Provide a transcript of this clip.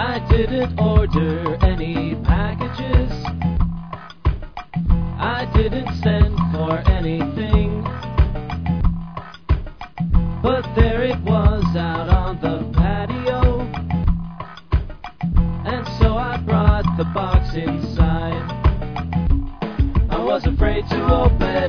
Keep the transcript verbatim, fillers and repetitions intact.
I didn't order any packages. I didn't send for anything. But there it was out on the patio, and so I brought the box inside. I was afraid to open